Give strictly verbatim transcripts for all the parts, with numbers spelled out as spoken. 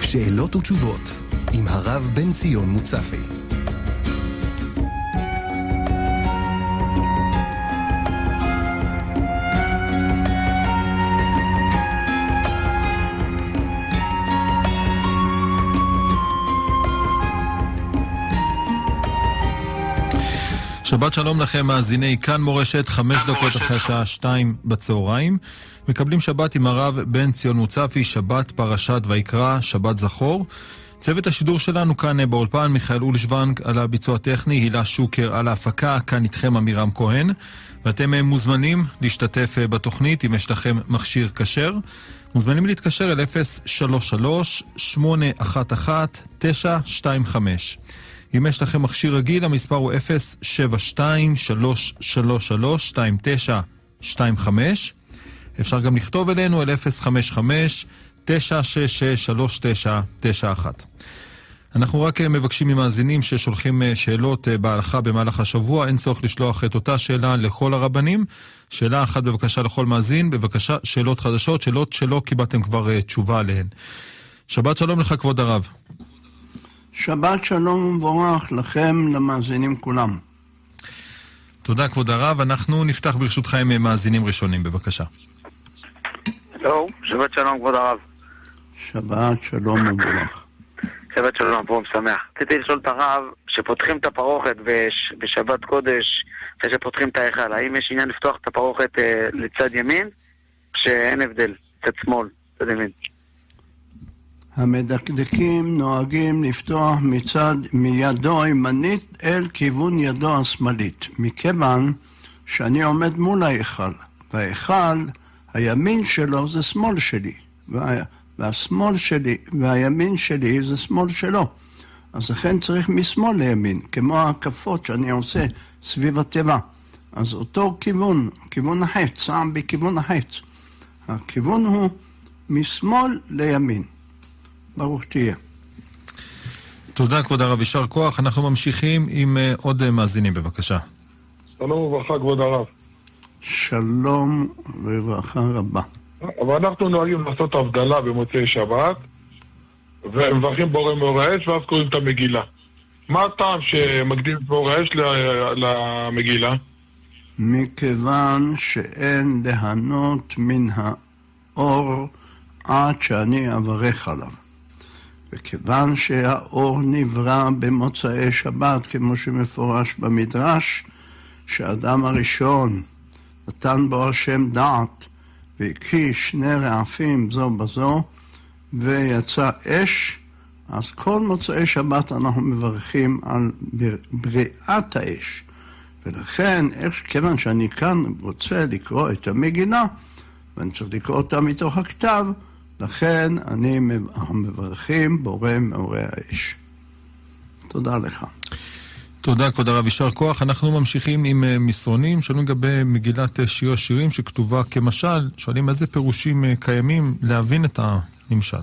שאלות ותשובות עם הרב בן ציון מוצפי. שבת שלום לכם מאזיני כאן מורשת, חמש דקות אחרי השעה שתיים בצהריים. מקבלים שבת עם הרב בן ציון מוצפי, שבת פרשת ויקרא, שבת זכור. צוות השידור שלנו כאן באולפן, מיכאל אולשוונג על הביצוע הטכני, הילה שוקר על ההפקה, כאן איתכם אמירם כהן. ואתם מוזמנים להשתתף בתוכנית אם יש לכם מכשיר כשר. מוזמנים להתקשר אל אפס שלוש שלוש שמונה אחת אחת תשע שתיים חמש. אם יש לכם מכשיר רגיל, המספר הוא אפס שבע שתיים שלוש שלוש שלוש שתיים תשע שתיים חמש. אפשר גם לכתוב אלינו אל אפס חמש חמש תשע שש שש שלוש תשע תשע אחת. אנחנו רק מבקשים ממאזינים ששולחים שאלות בהלכה במהלך השבוע, אין צורך לשלוח את אותה שאלה לכל הרבנים. שאלה אחת בבקשה לכל מאזין, בבקשה שאלות חדשות, שאלות שלא קיבלתם כבר תשובה עליהן. שבת שלום לך כבוד הרב. שבת שלום ומבורך לכם, למאזינים כולם. תודה כבוד הרב, אנחנו נפתח ברשותך עם מאזינים ראשונים, בבקשה. הלו, שבת שלום כבוד הרב. שבת שלום ומבורך. שבת שלום, פה משמח. רציתי לשאול את הרב, שפותחים את הפרוכת בש... בשבת קודש, אחרי שפותחים את ההיכל, האם יש עניין לפתוח את הפרוכת אה, לצד ימין, שאין הבדל, צד שמאל, צד ימין? המדקדקים נוהגים לפתוח מצד מידו הימנית אל כיוון ידו השמאלית, מכיוון שאני עומד מול ההיכל, וההיכל, הימין שלו זה שמאל שלי, וה, והשמאל שלי והימין שלי זה שמאל שלו. אז לכן צריך משמאל לימין, כמו ההקפות שאני עושה סביב הטבע. אז אותו כיוון, כיוון החץ, שם בכיוון החץ. הכיוון הוא משמאל לימין. ברוך תהיה. תודה כבוד הרב, יישר כוח. אנחנו ממשיכים עם uh, עוד מאזינים, בבקשה. שלום וברכה כבוד הרב. שלום וברכה רבה. אבל אנחנו נוהגים לעשות הבדלה במוצאי שבת, ומברכים בורא מאור האש, ואז קוראים את המגילה. מה הטעם שמקדים את מאור האש למגילה? מכיוון שאין ליהנות מן האור עד שאני אברך עליו. וכיוון שהאור נברא במוצאי שבת, כמו שמפורש במדרש, שהאדם הראשון נתן בו השם דעת, והקיש שני רעפים זו בזו, ויצא אש, אז כל מוצאי שבת אנחנו מברכים על בריאת האש. ולכן, כיוון שאני כאן רוצה לקרוא את המגילה, ואני צריך לקרוא אותה מתוך הכתב, לכן אני מברכים בורא מאורי האש. תודה לך. תודה כבוד הרב, יישר כוח. אנחנו ממשיכים עם מסרונים, שואלים לגבי מגילת שיר השירים שכתובה כמשל, שואלים איזה פירושים קיימים להבין את הנמשל.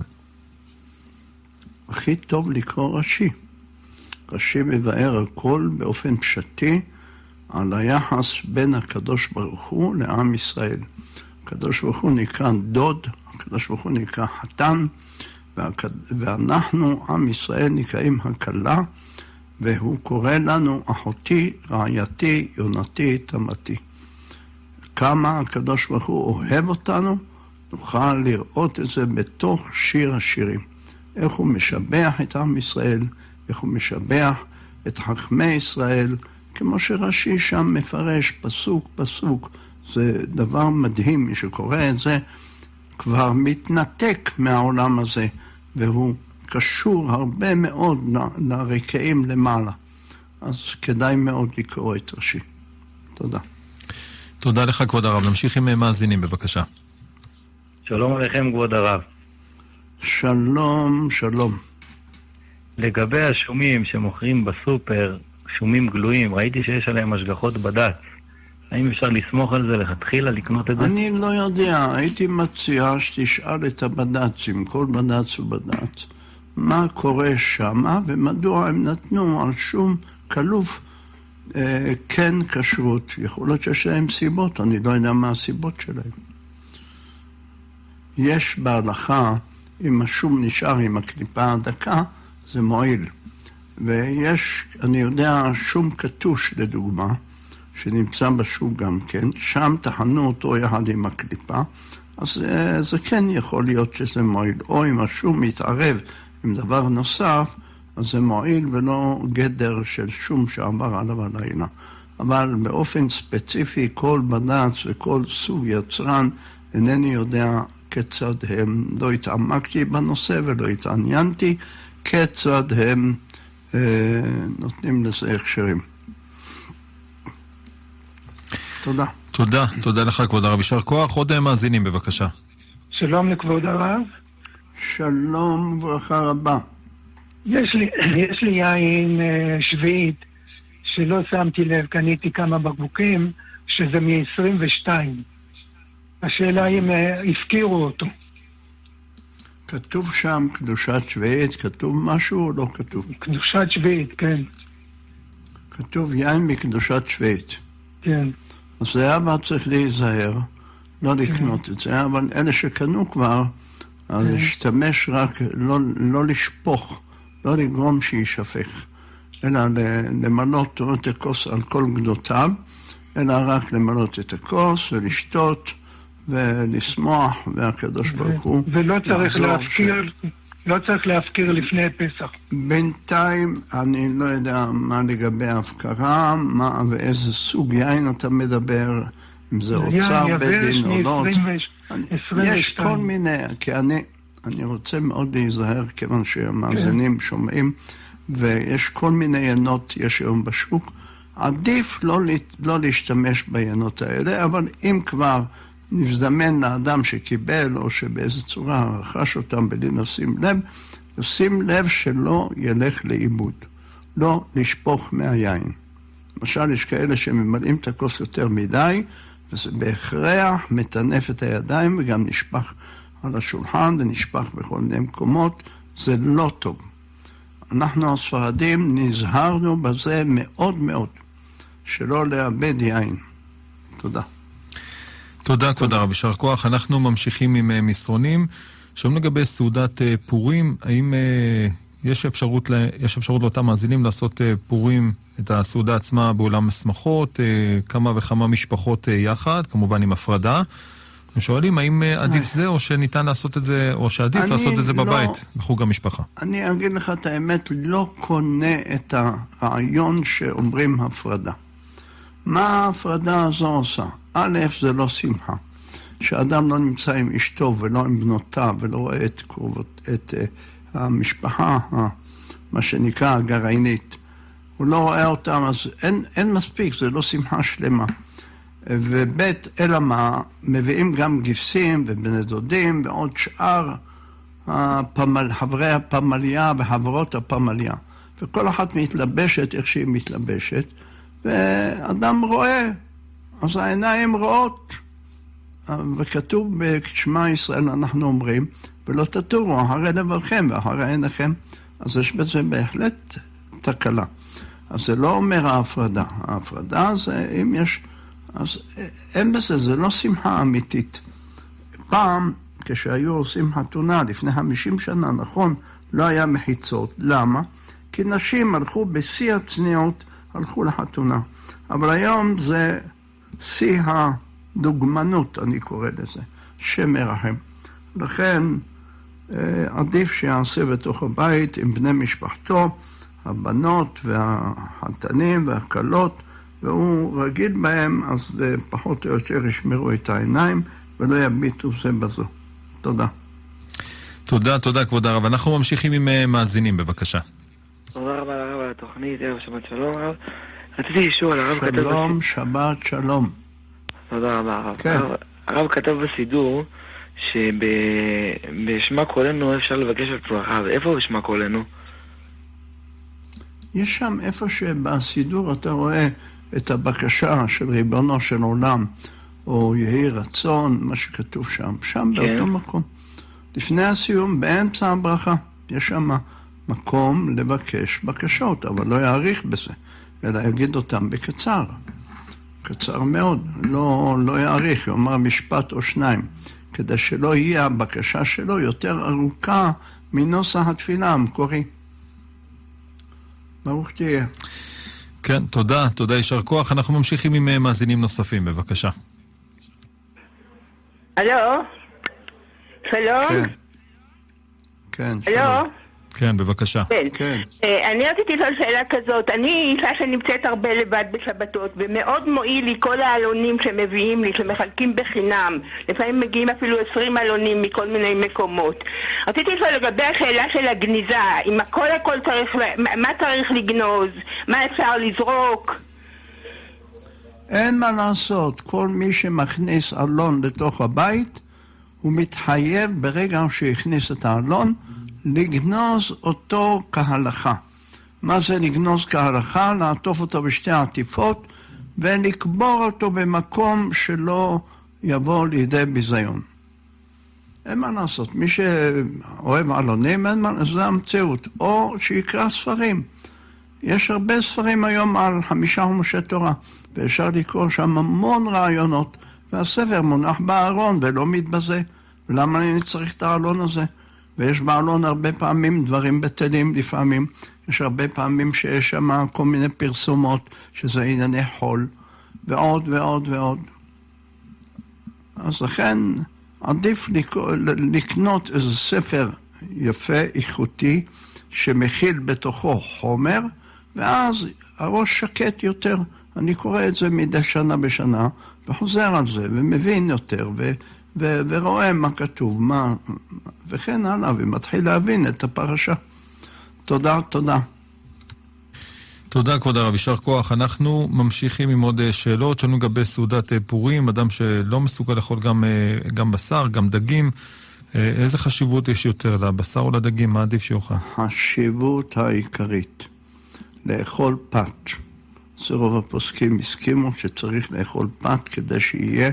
הכי טוב לקרוא רש"י. רש"י מבאר הכל באופן פשטי על היחס בין הקדוש ברוך הוא לעם ישראל. הקדוש ברוך הוא נקרא דוד, הקדוש ברוך הוא נקרא חתן, ואנחנו, עם ישראל, נקראים הכלה, והוא קורא לנו אחותי, רעייתי, יונתי, תמתי. כמה הקדוש ברוך הוא אוהב אותנו, נוכל לראות את זה בתוך שיר השירים. איך הוא משבח את עם ישראל, איך הוא משבח את חכמי ישראל, כמו שרש"י שם מפרש פסוק פסוק. זה דבר מדהים, מי שקורא את זה כבר מתנתק מהעולם הזה, והוא קשור הרבה מאוד ל- לרקעים למעלה. אז כדאי מאוד לקרוא את רש"י. תודה. תודה לך כבוד הרב. נמשיך עם מאזינים, בבקשה. שלום עליכם כבוד הרב. שלום, שלום. לגבי השומים שמוכרים בסופר, שומים גלויים, ראיתי שיש עליהם השגחות בד"ץ. האם אפשר לסמוך על זה, לכתחילה לקנות את זה? אני לא יודע, הייתי מציע שתשאל את הבד"צים, כל בד"ץ ובד"ץ, מה קורה שמה ומדוע הם נתנו על שום כלוף אה, כן כשרות. יכול להיות שיש להם סיבות, אני לא יודע מה הסיבות שלהם. יש בהלכה אם השום נשאר עם הקליפה הדקה, זה מועיל. ויש, אני יודע, שום קטוש לדוגמה, שנמצא בשוק גם כן, שם תחנו אותו יחד עם הקליפה, אז זה, זה כן יכול להיות שזה מועיל. או אם השום מתערב עם דבר נוסף, אז זה מועיל ולא גדר של שום שעבר עליו הלילה. אבל באופן ספציפי, כל בד"ץ וכל סוג יצרן, אינני יודע כיצד הם, לא התעמקתי בנושא ולא התעניינתי, כיצד הם אה, נותנים לזה הכשרים. תודה. תודה, תודה לך כבוד הרב, יישר כוח. עוד מאזינים בבקשה. שלום לכבוד הרב. שלום וברכה רבה. יש לי, יש לי יין uh, שביעית שלא שמתי לב, קניתי כמה בקבוקים שזה מ-עשרים ושתיים. השאלה אם uh, הפקירו אותו. כתוב שם קדושת שביעית, כתוב משהו או לא כתוב? קדושת שביעית, כן. כתוב יין מקדושת שביעית. כן. אז זה היה צריך להיזהר, לא לקנות את זה, אבל אלה שקנו כבר, אז להשתמש רק, לא, לא לשפוך, לא לגרום שישפך, אלא למלות את הכוס על כל גדותיו, אלא רק למלות את הכוס ולשתות ולשמוח, והקדוש ברוך הוא. ולא צריך להפקיר, לא צריך להפקיר לפני פסח. בינתיים אני לא יודע מה לגבי ההפקרה, מה ואיזה סוג יין אתה מדבר, אם זה אוצר, בית דין או לא. יש כל מיני, כי אני, אני רוצה מאוד להיזהר, כיוון שהמאזינים שומעים, ויש כל מיני ינות יש היום בשוק. עדיף לא, לא להשתמש בינות האלה, אבל אם כבר נזדמן לאדם שקיבל, או שבאיזו צורה רכש אותם בלי לשים לב, לשים לב שלא ילך לאיבוד, לא לשפוך מהיין. למשל, יש כאלה שממלאים את הכוס יותר מדי, וזה בהכרח מטנף את הידיים, וגם נשפך על השולחן, ונשפך בכל מיני מקומות, זה לא טוב. אנחנו הספרדים נזהרנו בזה מאוד מאוד, שלא לאבד יין. תודה. תודה, כבוד הרב, יישר כוח. אנחנו ממשיכים עם מסרונים. שום לגבי סעודת פורים, האם יש אפשרות, יש אפשרות לאותם מאזינים לעשות פורים, את הסעודה עצמה בעולם השמחות, כמה וכמה משפחות יחד, כמובן עם הפרדה. הם שואלים האם עדיף זה, או שניתן לעשות את זה, או שעדיף לעשות את זה בבית, לא, בחוג המשפחה. אני אגיד לך את האמת, לא קונה את הרעיון שאומרים הפרדה. מה ההפרדה הזו עושה? א', זה לא שמחה. שאדם לא נמצא עם אשתו ולא עם בנותיו ולא רואה את קרובות, את uh, המשפחה, uh, מה שנקרא הגרעינית. הוא לא רואה אותם, אז אין, אין מספיק, זה לא שמחה שלמה. וב' אלא מה, מביאים גם גיסים ובני דודים ועוד שאר הפמל, חברי הפמליה וחברות הפמליה. וכל אחת מתלבשת איך שהיא מתלבשת, ואדם רואה, אז העיניים רואות. וכתוב בשמע ישראל אנחנו אומרים, ולא תטורו אחרי לברכם ואחרי עיניכם. אז יש בזה בהחלט תקלה. אז זה לא אומר ההפרדה. ההפרדה זה אם יש, אז אין בזה, זה לא שמחה אמיתית. פעם, כשהיו עושים חתונה לפני חמישים שנה, נכון, לא היה מחיצות. למה? כי נשים הלכו בשיא הצניעות, הלכו לחתונה. אבל היום זה שיא הדוגמנות, אני קורא לזה, שמרחם. לכן עדיף שיעשה בתוך הבית עם בני משפחתו, הבנות והחתנים והקלות, והוא רגיל בהם, אז פחות או יותר ישמרו את העיניים ולא יביטו זה בזו. תודה. תודה, תודה כבוד הרב. אנחנו ממשיכים עם מאזינים, בבקשה. תודה רבה לרב על התוכנית, ערב שבת שלום רב. רציתי אישור על הרב כתב... שלום, שבת שלום. תודה רבה הרב. כן. הרב כתב בסידור שבשמה קולנו אפשר לבקש את ברכה, ואיפה בשמה קולנו? יש שם איפה שבסידור אתה רואה את הבקשה של ריבונו של עולם, או יהי רצון, מה שכתוב שם, שם כן. באותו מקום. לפני הסיום, באמצע הברכה, יש שם מקום לבקש בקשות, אבל לא יעריך בזה, אלא יגיד אותם בקצר, קצר מאוד, לא, לא יעריך, יאמר משפט או שניים, כדי שלא יהיה הבקשה שלו יותר ארוכה מנוסח התפילה המקורי. ברוך תהיה. כן, תודה, תודה, יישר כוח. אנחנו ממשיכים עם מאזינים נוספים, בבקשה. הלו? שלום? כן. כן, שלום. הלו? כן, בבקשה. כן. כן. אני רציתי לשאול שאלה כזאת. אני אישה שנמצאת הרבה לבד בשבתות, ומאוד מועיל לי כל העלונים שמביאים לי, שמחלקים בחינם. לפעמים מגיעים אפילו עשרים עלונים מכל מיני מקומות. רציתי לשאול לגבי השאלה של הגניזה, אם הכל הכל צריך, מה צריך לגנוז? מה אפשר לזרוק? אין מה לעשות. כל מי שמכניס עלון לתוך הבית, הוא מתחייב ברגע שהכניס את העלון, לגנוז אותו כהלכה. מה זה לגנוז כהלכה? לעטוף אותו בשתי עטיפות ולקבור אותו במקום שלא יבוא לידי ביזיון. אין מה לעשות. מי שאוהב עלונים, אין מה, זה המציאות. או שיקרא ספרים. יש הרבה ספרים היום על חמישה חומשי תורה, ואפשר לקרוא שם המון רעיונות, והספר מונח בארון ולא מתבזה. ולמה אני צריך את העלון הזה? ויש בעלון הרבה פעמים דברים בטלים לפעמים. יש הרבה פעמים שיש שם כל מיני פרסומות, שזה ענייני חול, ועוד ועוד ועוד. אז לכן עדיף לקנות איזה ספר יפה, איכותי, שמכיל בתוכו חומר, ואז הראש שקט יותר. אני קורא את זה מדי שנה בשנה, וחוזר על זה, ומבין יותר, ו... ו- ורואה מה כתוב, מה, וכן הלאה, ומתחיל להבין את הפרשה. תודה, תודה. תודה, כבוד הרב, יישר כוח. אנחנו ממשיכים עם עוד שאלות, שלנו לגבי סעודת פורים, אדם שלא מסוגל לאכול גם, גם בשר, גם דגים. איזה חשיבות יש יותר, לבשר או לדגים? מה עדיף שיוכל? החשיבות העיקרית, לאכול פת. זה רוב הפוסקים הסכימו שצריך לאכול פת כדי שיהיה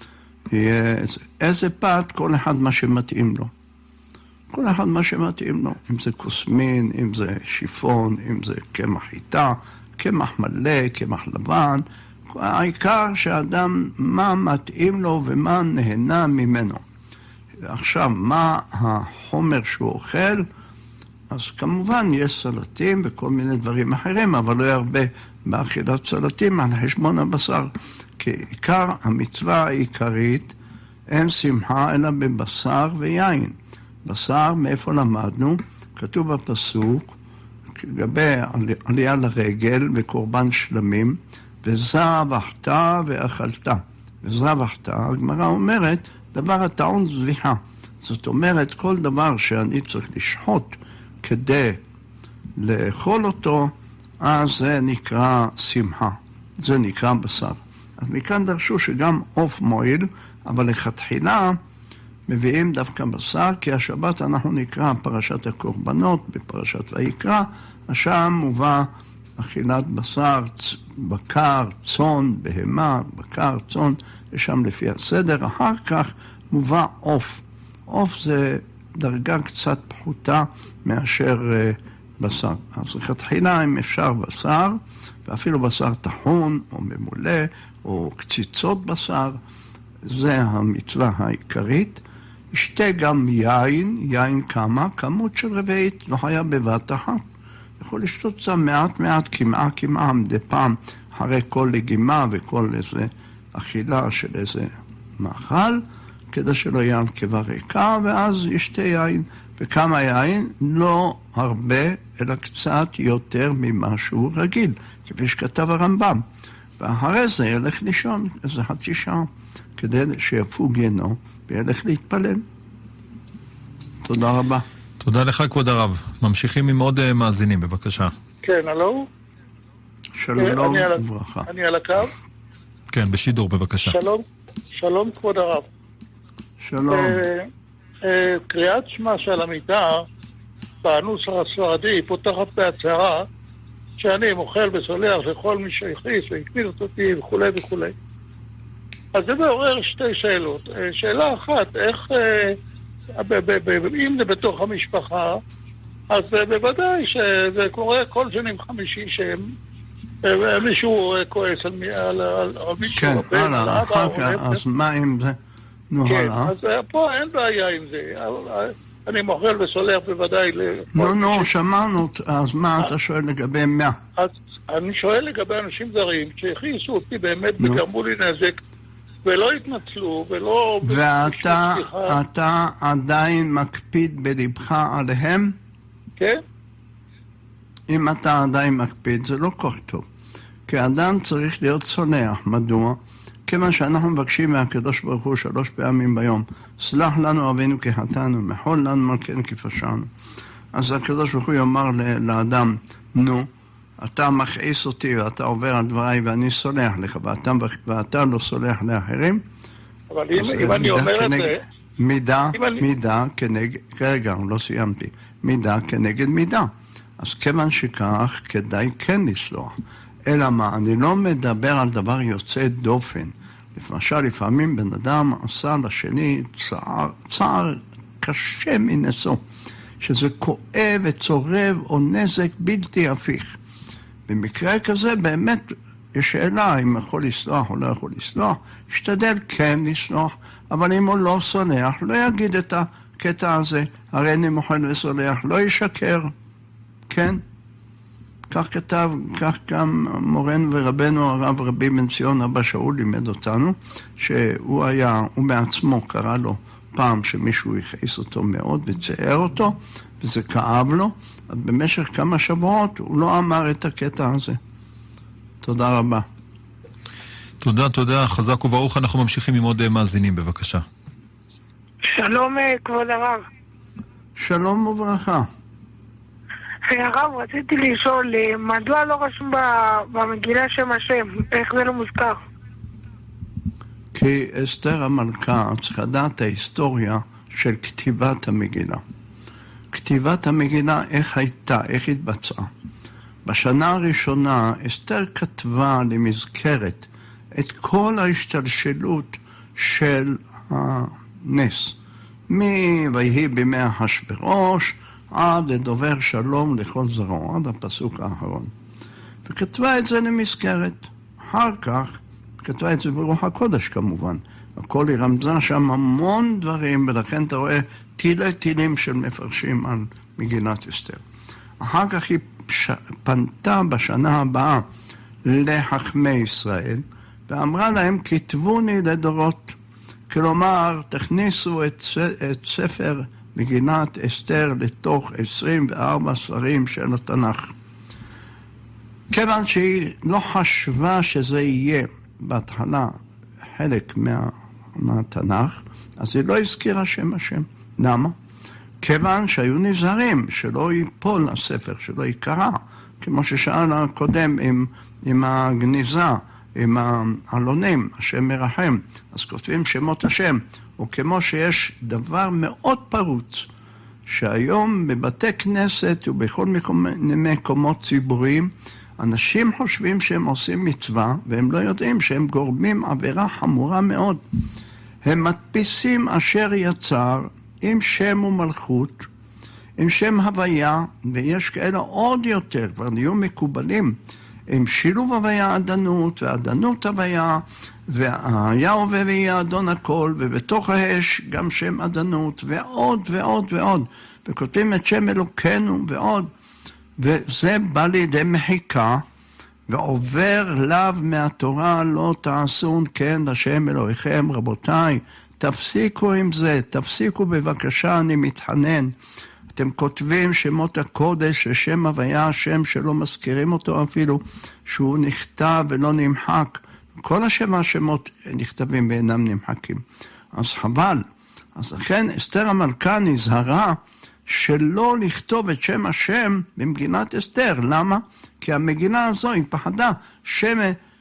איזה פת, כל אחד מה שמתאים לו. כל אחד מה שמתאים לו. אם זה קוסמין, אם זה שיפון, אם זה קמח חיטה, קמח מלא, קמח לבן. העיקר שאדם, מה מתאים לו ומה נהנה ממנו. עכשיו, מה החומר שהוא אוכל? אז כמובן יש סלטים וכל מיני דברים אחרים, אבל לא הרבה באכילת סלטים על חשבון הבשר. כי עיקר המצווה העיקרית אין שמחה אלא בבשר ויין. בשר, מאיפה למדנו? כתוב בפסוק, לגבי עלייה לרגל וקורבן שלמים, וזבחת ואכלת. וזבחת, הגמרא אומרת, דבר הטעון זביחה. זאת אומרת, כל דבר שאני צריך לשחוט כדי לאכול אותו, אז זה נקרא שמחה. זה נקרא בשר. אז מכאן דרשו שגם עוף מועיל, אבל לכתחילה מביאים דווקא בשר, כי השבת אנחנו נקרא פרשת הקורבנות, בפרשת ויקרא, שם מובא אכילת בשר, בקר, צאן, בהמה, בקר, צאן, ושם לפי הסדר. אחר כך מובא עוף. עוף זה דרגה קצת פחותה מאשר בשר. אז לכתחילה אם אפשר בשר, ואפילו בשר טחון או ממולא, או קציצות בשר, זה המצווה העיקרית. ישתה גם יין, יין כמה, כמות של רביעית, לא היה בבת אחת. יכול לשתות זה מעט מעט, כמעה כמעה, מדי פעם, אחרי כל לגימה וכל איזה אכילה של איזה מאכל, כדי שלא יהיה על קיבה ריקה, ואז ישתה יין. וכמה יין? לא הרבה, אלא קצת יותר ממשהו רגיל, כפי שכתב הרמב"ם. ואחרי זה ילך לישון איזה חצי שעה, כדי שיפוג עינו וילך להתפלל. תודה רבה. תודה לך, כבוד הרב. ממשיכים עם עוד מאזינים, בבקשה. כן, הלו? שלום וברכה. אני על הקו? כן, בשידור, בבקשה. שלום, שלום כבוד הרב. שלום. קריאת שמע של המיטה, בנוסח הספרדי, פותחת בהצהרה, שאני מוכל וסולח לכל מי שהכניס והקפיד אותי וכו' וכו'. אז זה מעורר שתי שאלות. שאלה אחת, איך, אם זה בתוך המשפחה, אז בוודאי שזה קורה כל שנים חמישי שהם מישהו כועס על מישהו. כן, הלאה, אחר כך, אז מה אם זה? נו, כן, הלאה. אז פה אין בעיה עם זה. אני מוחל וסולח בוודאי. נו, נו, שמענו, אז מה אתה שואל לגבי מה? אז אני שואל לגבי אנשים זרים שהכניסו אותי באמת וגרמו לי נזק, ולא התנצלו, ולא... ואתה אתה עדיין מקפיד בלבך עליהם? כן. אם אתה עדיין מקפיד, זה לא כל טוב. כי אדם צריך להיות צונח. מדוע? כיוון שאנחנו מבקשים מהקדוש ברוך הוא שלוש פעמים ביום, סלח לנו אבינו כי חטאנו, מחול לנו מלכנו כי פשענו. אז הקדוש ברוך הוא יאמר לאדם, נו, אתה מכעיס אותי ואתה עובר על דבריי ואני סולח לך, ואתה, ואתה לא סולח לאחרים. אבל אם, אם אני אומר כנגד, את זה... מידה, אני... מידה כנגד... רגע, לא סיימתי. מידה כנגד מידה. אז כיוון שכך, כדאי כן לסלוח. אלא מה, אני לא מדבר על דבר יוצא דופן. למשל, לפעמים בן אדם עשה לשני צער, צער קשה מנשוא, שזה כואב וצורב או נזק בלתי הפיך. במקרה כזה באמת יש שאלה אם יכול לסלוח או לא יכול לסלוח. השתדל כן לסלוח, אבל אם הוא לא סולח, לא יגיד את הקטע הזה, הרי אני מוכן לסולח, לא ישקר. כן? כך כתב, כך גם מורנו ורבנו הרב רבי בן ציון אבא שאול לימד אותנו, שהוא היה, הוא בעצמו קרא לו פעם שמישהו הכעיס אותו מאוד וצייר אותו, וזה כאב לו, אז במשך כמה שבועות הוא לא אמר את הקטע הזה. תודה רבה. תודה, תודה, חזק וברוך. אנחנו ממשיכים עם עוד מאזינים, בבקשה. שלום כבוד הרב. שלום וברכה. הרב, רציתי לשאול, מדוע לא רשום במגילה שם השם? איך זה לא מוזכר? כי אסתר המלכה צריכה לדעת ההיסטוריה של כתיבת המגילה. כתיבת המגילה, איך הייתה, איך התבצעה. בשנה הראשונה אסתר כתבה למזכרת את כל ההשתלשלות של הנס. מ"ויהי בימי אחשוורוש" עד לדובר שלום לכל זרוע, עד הפסוק האחרון. וכתבה את זה למזכרת. אחר כך, כתבה את זה ברוח הקודש כמובן. הכל היא רמזה שם המון דברים, ולכן אתה רואה תילי תילים של מפרשים על מגילת אסתר. אחר כך היא פש... פנתה בשנה הבאה לחכמי ישראל, ואמרה להם, כתבוני לדורות. כלומר, תכניסו את, את ספר מגילת אסתר לתוך עשרים וארבע ספרים של התנ"ך. כיוון שהיא לא חשבה שזה יהיה בהתחלה חלק מה, מהתנ"ך, אז היא לא הזכירה שם השם. למה? כיוון שהיו נזהרים שלא ייפול הספר, שלא יקרא, כמו ששאל הקודם עם, עם הגניזה, עם העלונים, השם מרחם, אז כותבים שמות השם. או כמו שיש דבר מאוד פרוץ, שהיום בבתי כנסת ובכל מקומות ציבוריים, אנשים חושבים שהם עושים מצווה, והם לא יודעים שהם גורמים עבירה חמורה מאוד. הם מדפיסים אשר יצר עם שם ומלכות, עם שם הוויה, ויש כאלה עוד יותר, כבר נהיו מקובלים, עם שילוב הוויה עדנות, ועדנות הוויה, והיה הווה ויהיה אדון הכל, ובתוך האש גם שם עדנות, ועוד ועוד ועוד, וכותבים את שם אלוקינו ועוד, וזה בא לידי מחיקה, ועובר לאו מהתורה לא תעשון כן לשם אלוהיכם. רבותיי, תפסיקו עם זה, תפסיקו בבקשה, אני מתחנן. אתם כותבים שמות הקודש ושם הוויה, שם שלא מזכירים אותו אפילו, שהוא נכתב ולא נמחק. כל השם השמות נכתבים ואינם נמחקים. אז חבל. אז לכן אסתר המלכה נזהרה שלא לכתוב את שם השם במגילת אסתר. למה? כי המגילה הזו היא פחדה שם,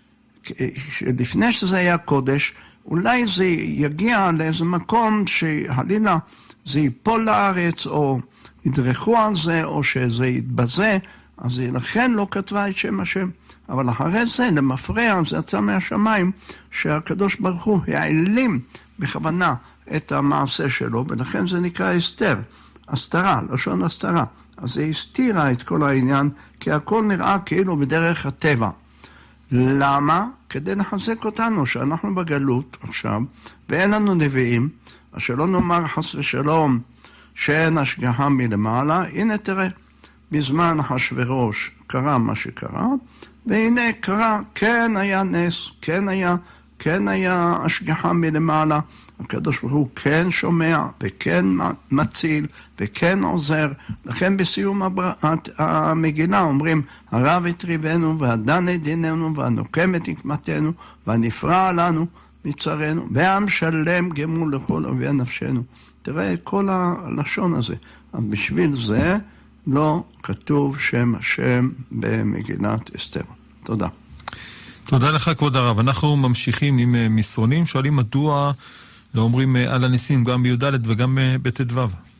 לפני שזה היה קודש, אולי זה יגיע לאיזה מקום שהלילה זה ייפול לארץ, או ידרכו על זה, או שזה יתבזה, אז לכן לא כתבה את שם השם. אבל אחרי זה, למפרע, זה יצא מהשמיים, שהקדוש ברוך הוא העלים בכוונה את המעשה שלו, ולכן זה נקרא אסתר, הסתרה, לשון הסתרה. אז היא הסתירה את כל העניין, כי הכל נראה כאילו בדרך הטבע. למה? כדי לחזק אותנו, שאנחנו בגלות עכשיו, ואין לנו נביאים, אז שלא נאמר חס ושלום, שאין השגחה מלמעלה. הנה תראה, בזמן אחשוורוש קרה מה שקרה, והנה קרה, כן היה נס, כן היה, כן היה השגחה מלמעלה, הקדוש ברוך הוא כן שומע, וכן מציל, וכן עוזר. לכן בסיום המגילה אומרים, הרב הטריבנו, והדן את דיננו, והנוקם את נקמתנו, והנפרע לנו מצרנו, ועם שלם גמול לכל אויבי נפשנו. תראה כל הלשון הזה. אבל בשביל זה לא כתוב שם השם במגילת אסתר. תודה. תודה לך כבוד הרב. אנחנו ממשיכים עם מסרונים, שואלים מדוע לא אומרים על הניסים גם בי"ד וגם בט"ו.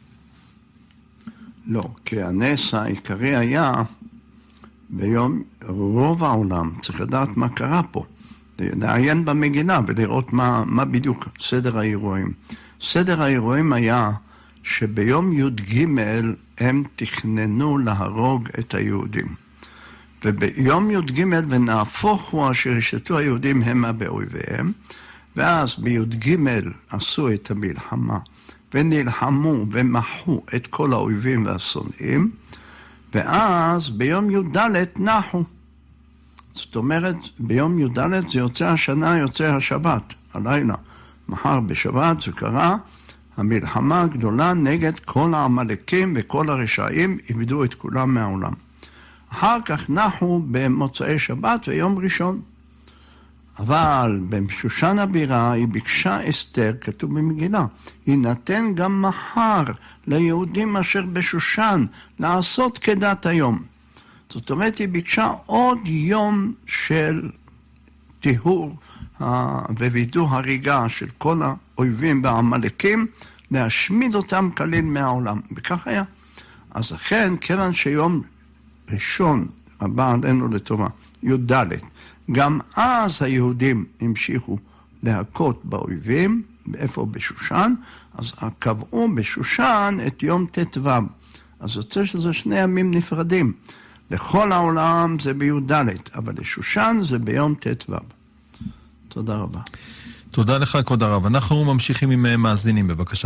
לא, כי הנס העיקרי היה ביום רוב העולם, צריך לדעת מה קרה פה. לעיין במגילה ולראות מה, מה בדיוק סדר האירועים. סדר האירועים היה שביום י"ג הם תכננו להרוג את היהודים. וביום י"ג ונהפוך הוא אשר ישתו היהודים המה באויביהם, ואז בי"ג עשו את המלחמה, ונלחמו ומחו את כל האויבים והשונאים, ואז ביום י"ד נחו. זאת אומרת, ביום י"ד זה יוצא השנה, יוצא השבת, הלילה. מחר בשבת זה קרה, המלחמה הגדולה נגד כל העמלקים וכל הרשעים, איבדו את כולם מהעולם. אחר כך נחו במוצאי שבת ויום ראשון. אבל בשושן הבירה היא ביקשה אסתר, כתוב במגילה, יינתן גם מחר ליהודים אשר בשושן לעשות כדת היום. זאת אומרת, היא ביקשה עוד יום של טיהור ווידוא הריגה של כל האויבים והעמלקים, להשמיד אותם כליל מהעולם. וכך היה. אז לכן, כיוון שיום ראשון הבא עלינו לטובה, י"ד, גם אז היהודים המשיכו להכות באויבים, איפה בשושן, אז קבעו בשושן את יום ט"ו. אז יוצא שזה שני ימים נפרדים. לכל העולם זה בי"ד, אבל לשושן זה ביום ט"ו. תודה רבה. תודה לך כבוד הרב. אנחנו ממשיכים עם מאזינים, בבקשה.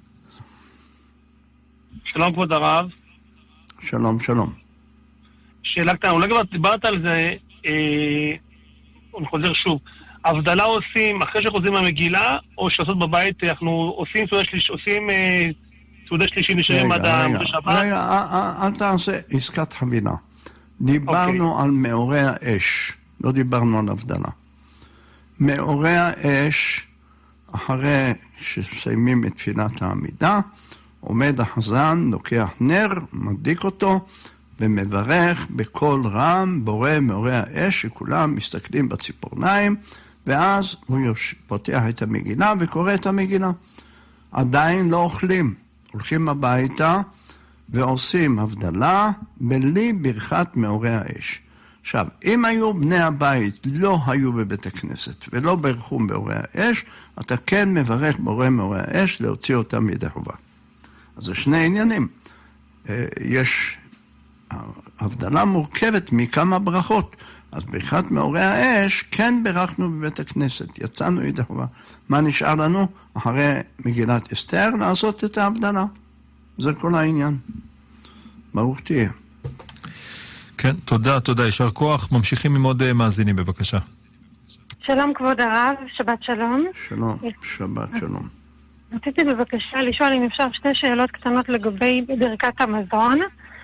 שלום כבוד הרב. שלום, שלום. שאלה קטנה, אולי כבר דיברת על זה, אה, אני חוזר שוב, הבדלה עושים אחרי שחוזרים מהמגילה, או שעושות בבית, אנחנו עושים סעודה שלישי, עושים אה, סעודה שלישי נשארים עד השבת? רגע, אל תעשה עסקת חבילה. דיברנו okay. על מאורי האש, לא דיברנו על הבדלה. מאורי האש, אחרי שסיימים את תפילת העמידה, עומד החזן, לוקח נר, מדליק אותו, ומברך בקול רם, בורא מאורי האש, שכולם מסתכלים בציפורניים, ואז הוא פותח את המגילה וקורא את המגילה. עדיין לא אוכלים, הולכים הביתה ועושים הבדלה בלי ברכת מאורי האש. עכשיו, אם היו בני הבית לא היו בבית הכנסת ולא ברכו מאורי האש, אתה כן מברך בורא מאורי האש להוציא אותם מידי חובה. אז זה שני עניינים. יש הבדלה מורכבת מכמה ברכות. אז ברכת מאורי האש כן ברכנו בבית הכנסת, יצאנו ידי חובה. מה נשאר לנו? אחרי מגילת אסתר לעשות את ההבדלה. זה כל העניין. ברוך תהיה. כן, תודה, תודה, ישר כוח. ממשיכים עם עוד מאזינים, בבקשה. שלום כבוד הרב, שבת שלום. שלום, שבת שלום. רציתי בבקשה לשאול אם אפשר שתי שאלות קטנות לגבי ברכת המזון.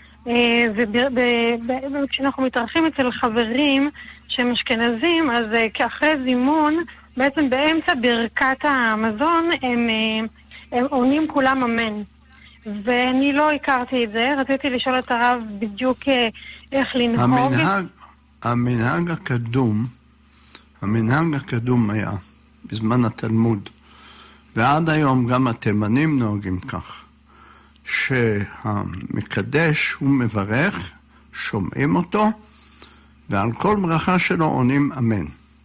וכשאנחנו מתארחים אצל חברים שהם אשכנזים, אז כאחרי זימון, בעצם באמצע ברכת המזון הם, הם עונים כולם אמן. ואני לא הכרתי את זה, רציתי לשאול את הרב בדיוק איך לנהוג. המנהג, המנהג הקדום, המנהג הקדום היה בזמן התלמוד, ועד היום גם התימנים נוהגים כך, שהמקדש הוא מברך, שומעים אותו, ועל כל ברכה שלו עונים אמן.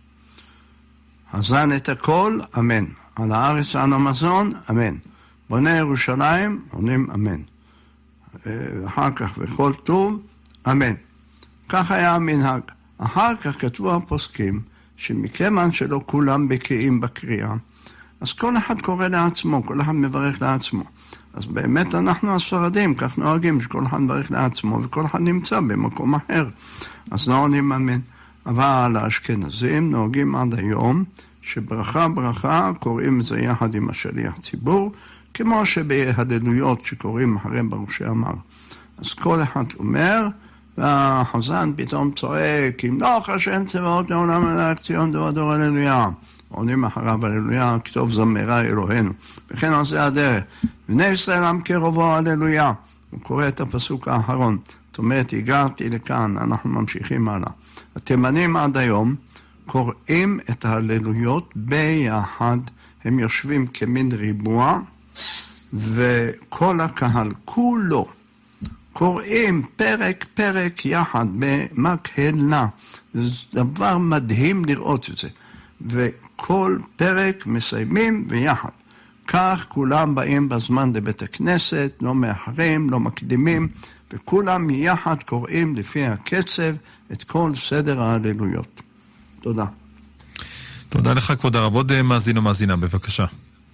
הזן את הכל, אמן. על הארץ ועל המזון, אמן. בונה ירושלים, עונים אמן. ואחר כך בכל טוב, אמן. כך היה המנהג. אחר כך כתבו הפוסקים שמכיוון שלא כולם בקיאים בקריאה, אז כל אחד קורא לעצמו, כל אחד מברך לעצמו. אז באמת אנחנו הספרדים, כך נוהגים, שכל אחד מברך לעצמו, וכל אחד נמצא במקום אחר. אז לא עונים אמן. אבל האשכנזים נוהגים עד היום, שברכה ברכה קוראים את זה יחד עם השליח ציבור, כמו שבהללויות שקוראים אחרי ברוך שאמר. אז כל אחד אומר, והחזן פתאום צועק, ימלוך השם צבאות לעולם מלך ציון דור דור הללויה. עונים אחריו הללויה, כתוב זמרה אלוהינו. וכן על זה הדרך. בני ישראל עם קרובו הללויה. הוא קורא את הפסוק האחרון. זאת אומרת, הגעתי לכאן, אנחנו ממשיכים הלאה. התימנים עד היום קוראים את ההללויות ביחד. הם יושבים כמין ריבוע, וכל הקהל כולו קוראים פרק פרק יחד במקהלה. זה דבר מדהים לראות את זה. וכל פרק מסיימים ביחד. כך כולם באים בזמן לבית הכנסת, לא מאחרים, לא מקדימים, וכולם יחד קוראים לפי הקצב את כל סדר ההללויות. תודה. תודה לך כבוד הרב. עוד מאזין או מאזינה, בבקשה.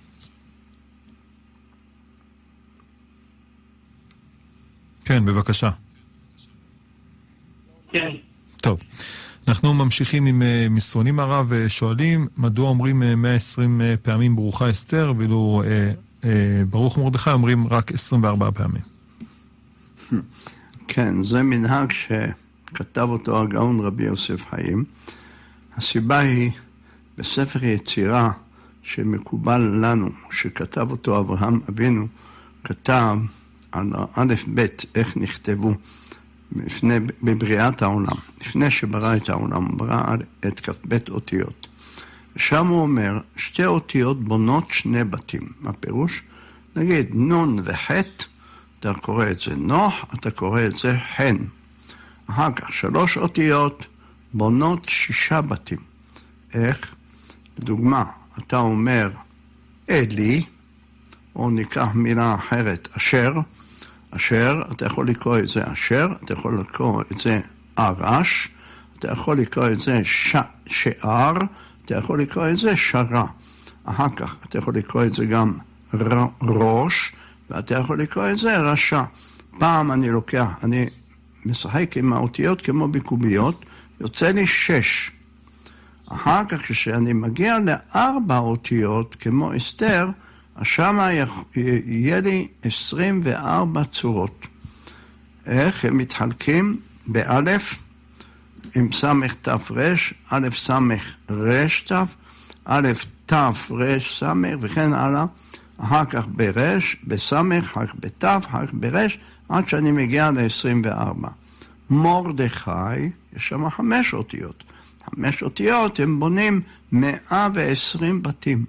כן, בבקשה. כן. טוב. אנחנו ממשיכים עם מסרונים הרב ושואלים, מדוע אומרים מאה ועשרים פעמים ברוכה אסתר, ואילו ברוך מרדכי אומרים רק עשרים וארבע פעמים. כן, זה מנהג שכתב אותו הגאון רבי יוסף חיים. הסיבה היא בספר יצירה שמקובל לנו, שכתב אותו אברהם אבינו, כתב על א' ב' איך נכתבו לפני, בבריאת העולם. לפני שברא את העולם, הוא ברא את כף ב' אותיות. שם הוא אומר, שתי אותיות בונות שני בתים. מה פירוש? נגיד, נון וחט, אתה קורא את זה נוח, אתה קורא את זה חן. אחר כך, שלוש אותיות בונות שישה בתים. איך? לדוגמה, אתה אומר אלי, או ניקח מילה אחרת, אשר, אשר, אתה יכול לקרוא את זה אשר, אתה יכול לקרוא את זה ארש, אתה יכול לקרוא את זה ש... שער, אתה יכול לקרוא את זה שרה. אחר כך, אתה יכול לקרוא את זה גם ר... ראש, ואתה יכול לקרוא את זה רשע. פעם אני לוקח, אני משחק עם האותיות כמו בקוביות, יוצא לי שש. אחר כך כשאני מגיע לארבע אותיות כמו אסתר, שמה יהיה לי עשרים וארבע צורות. איך הם מתחלקים? באלף, עם סמך תף רש, א' סמך רש תף, א' תף רש סמך, וכן הלאה. אחר כך ברש, בסמך, אחר כך בתף, אחר כך ברש, עד שאני מגיע ל-עשרים וארבע. מרדכי, יש שם חמש אותיות. חמש אותיות הם בונים מאה ועשרים בתים.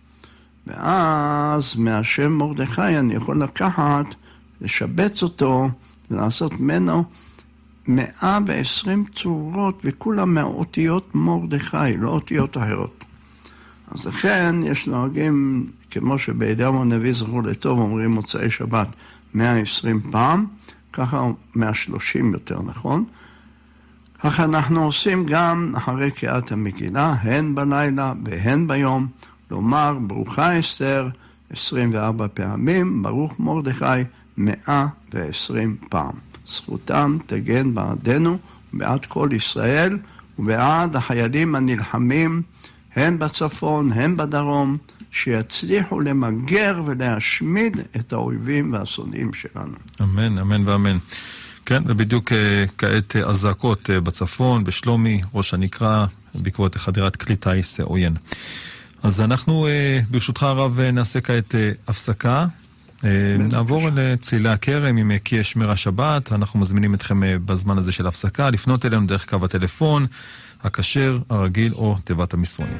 ואז מהשם מרדכי אני יכול לקחת, לשבץ אותו, ולעשות ממנו מאה ועשרים צורות, וכולם מהאותיות מרדכי, לא אותיות אחרות. אז לכן יש נוהגים, כמו שבאליהו הנביא זכור לטוב, אומרים מוצאי שבת מאה ועשרים פעם, ככה מאה ושלושים יותר נכון. ככה אנחנו עושים גם אחרי קריאת המגילה, הן בלילה והן ביום, לומר ברוכה אסתר עשרים וארבע פעמים, ברוך מרדכי מאה ועשרים פעם. זכותם תגן בעדנו ובעד כל ישראל ובעד החיילים הנלחמים, הן בצפון, הן בדרום, שיצליחו למגר ולהשמיד את האויבים והשונאים שלנו. אמן, אמן ואמן. כן, ובדיוק כעת הזעקות בצפון, בשלומי, ראש הנקרא, בעקבות חדירת כלי טיס עוין. אז אנחנו, ברשותך הרב, נעשה כעת הפסקה. נעבור לצלילי הכרם עם קיא שמר השבת. אנחנו מזמינים אתכם בזמן הזה של הפסקה לפנות אלינו דרך קו הטלפון, הכשר, הרגיל או תיבת המסרונים.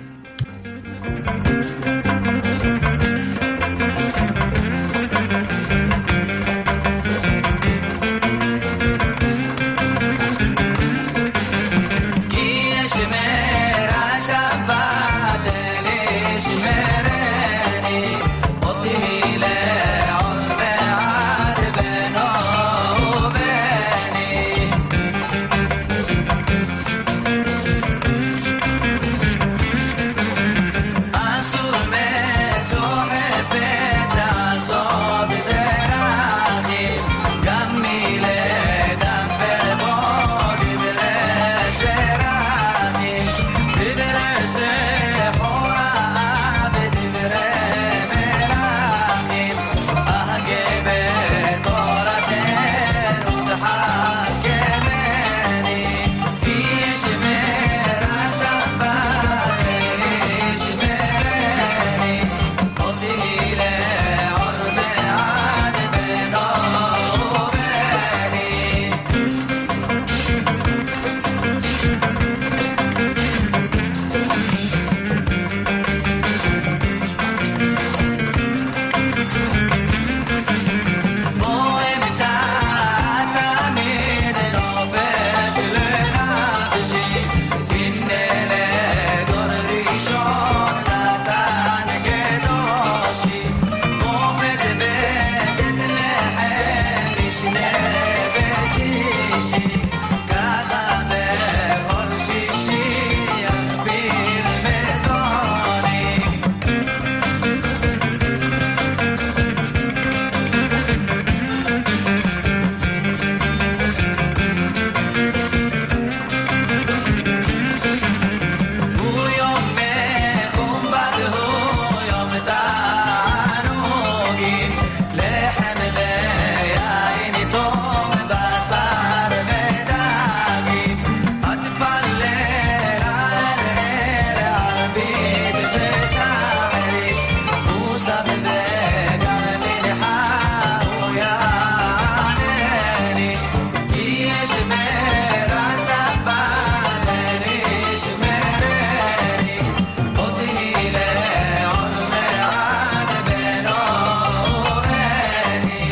ותענוגים, לחם ויין טוב, בשר ודגים. התפלל על ער ערבית ושערית, מוסף וגם מנחה הוא יענני, כי ישמר השבת ונשמרני, אותי לעולמי עד בנורני.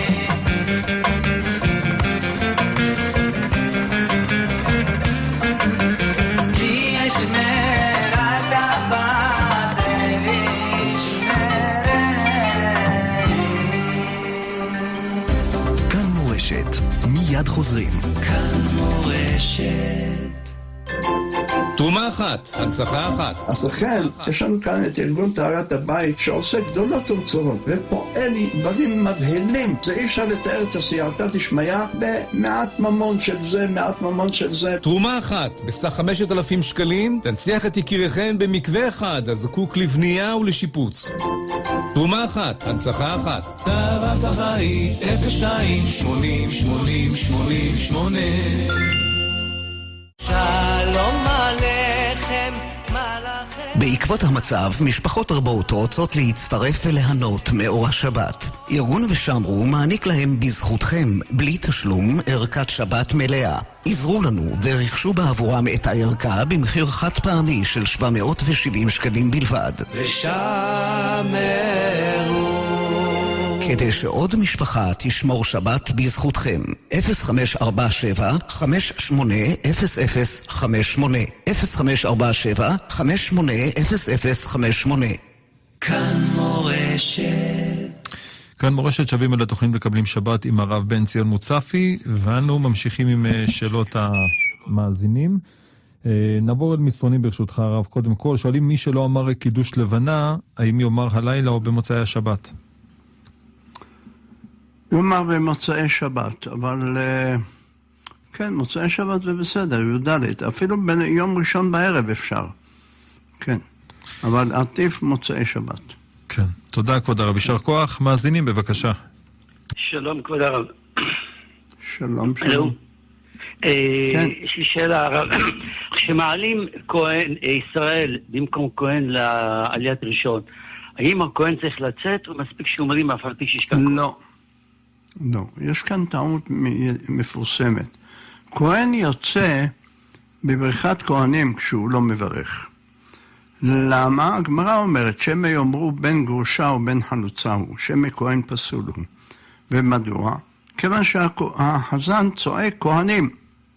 כי ישמר השבת ונשמרני. כאן מורשת, מיד חוזרים. כאן מורשת. תרומה אחת, הנצחה אחת. אז לכן, יש לנו כאן את ארגון טהרת הבית שעושה גדולות ומצורות ופועל דברים מבהילים. זה אי אפשר לתאר את הסייעתא דשמיא במעט ממון של זה, מעט ממון של זה. תרומה אחת, בסך חמשת אלפים שקלים, תנציח את יקיריכם במקווה אחד הזקוק לבנייה ולשיפוץ. תרומה אחת, הנצחה אחת. טהרת הבית, אפס שתיים שמונים שמונים שמונים שמונה. שלום עליכם מלאכם. בעקבות המצב, משפחות רבות רוצות להצטרף וליהנות מאור השבת. ארגון ושמרו מעניק להם בזכותכם, בלי תשלום, ערכת שבת מלאה. עזרו לנו ורכשו בעבורם את הערכה במחיר חד פעמי של שבע מאות שבעים שקלים בלבד. ושמרו כדי שעוד משפחה תשמור שבת בזכותכם. אפס חמש ארבע שבע חמש שמונה אפס אפס חמש שמונה אפס חמש ארבע שבע חמש שמונה אפס אפס חמש שמונה. כאן מורשת. כאן מורשת, שווים אל התוכנית מקבלים שבת עם הרב בן ציון מוצפי, ואנו ממשיכים עם שאלות המאזינים. נעבור אל מסרונים ברשותך הרב. קודם כל, שואלים מי שלא אמר קידוש לבנה, האם יאמר הלילה או במוצאי השבת? יאמר במוצאי שבת, אבל כן, מוצאי שבת זה בסדר, יודלת, אפילו ביום ראשון בערב אפשר, כן, אבל עטיף מוצאי שבת. כן, תודה כבוד הרב, יישר כוח. מאזינים בבקשה. שלום כבוד הרב. שלום, שלום. כן. יש לי שאלה הרב, כשמעלים כהן ישראל במקום כהן לעליית ראשון, האם הכהן צריך לצאת או מספיק שאומרים אף על פי שיש כאן? לא. לא, יש כאן טעות מפורסמת. כהן יוצא בברכת כהנים כשהוא לא מברך. למה? הגמרא אומרת, שמא יאמרו בן גרושה או בן חלוצה הוא, שמא כהן פסול הוא. ומדוע? כיוון שהחזן צועק כהנים.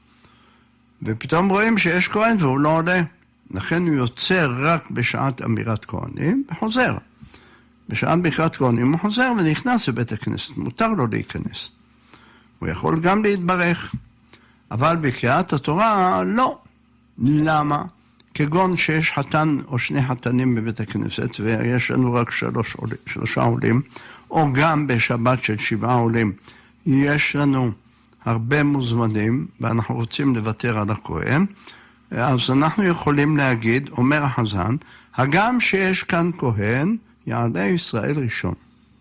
ופתאום רואים שיש כהן והוא לא עולה. לכן הוא יוצא רק בשעת אמירת כהנים וחוזר. בשעה ברכת כהנים הוא חוזר ונכנס לבית הכנסת, מותר לו להיכנס. הוא יכול גם להתברך, אבל בקריאת התורה לא. למה? כגון שיש חתן או שני חתנים בבית הכנסת, ויש לנו רק שלוש, שלושה עולים, או גם בשבת של שבעה עולים, יש לנו הרבה מוזמנים, ואנחנו רוצים לוותר על הכהן, אז אנחנו יכולים להגיד, אומר החזן, הגם שיש כאן כהן, יעלה ישראל ראשון.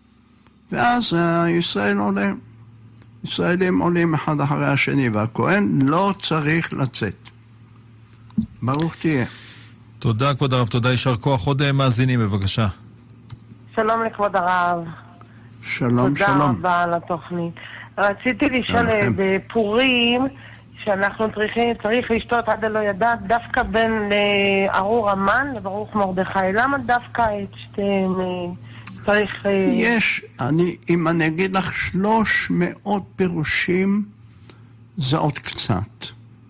ואז ישראל עולה. ישראלים עולים אחד אחרי השני, והכהן לא צריך לצאת. ברוך תהיה. תודה כבוד הרב, תודה, יישר כוח. עוד מאזינים בבקשה. שלום לכבוד הרב. שלום, תודה שלום. תודה רבה על התוכנית. רציתי לשאול בפורים, שאנחנו צריכים, צריך לשתות עד הלא ידעת, דווקא בין לארור המן לברוך מרדכי. למה דווקא את שתיהם צריך... יש, אני, אם אני אגיד לך שלוש מאות פירושים, זה עוד קצת.